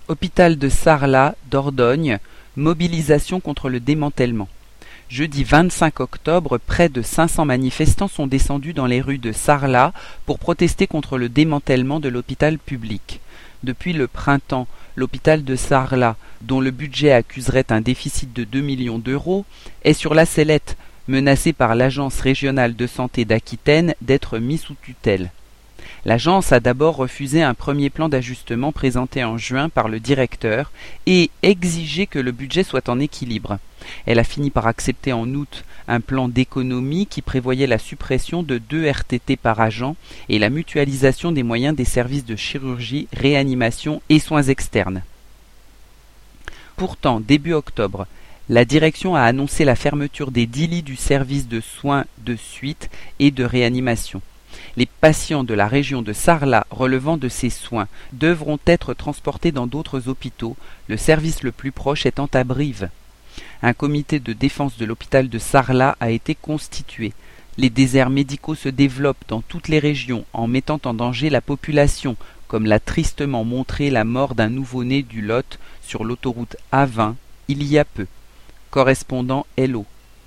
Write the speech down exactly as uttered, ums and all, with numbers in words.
Hôpital de Sarlat, Dordogne, mobilisation contre le démantèlement. Jeudi vingt-cinq octobre, près de cinq cents manifestants sont descendus dans les rues de Sarlat pour protester contre le démantèlement de l'hôpital public. Depuis le printemps, l'hôpital de Sarlat, dont le budget accuserait un déficit de deux millions d'euros, est sur la sellette, menacé par l'Agence régionale de santé d'Aquitaine d'être mis sous tutelle. L'agence a d'abord refusé un premier plan d'ajustement présenté en juin par le directeur et exigé que le budget soit en équilibre. Elle a fini par accepter en août un plan d'économie qui prévoyait la suppression de deux R T T par agent et la mutualisation des moyens des services de chirurgie, réanimation et soins externes. Pourtant, début octobre, la direction a annoncé la fermeture des dix lits du service de soins de suite et de réanimation. Les patients de la région de Sarlat relevant de ces soins devront être transportés dans d'autres hôpitaux, le service le plus proche étant à Brive. Un comité de défense de l'hôpital de Sarlat a été constitué. Les déserts médicaux se développent dans toutes les régions en mettant en danger la population, comme l'a tristement montré la mort d'un nouveau-né du Lot sur l'autoroute A vingt il y a peu. Correspondant L O.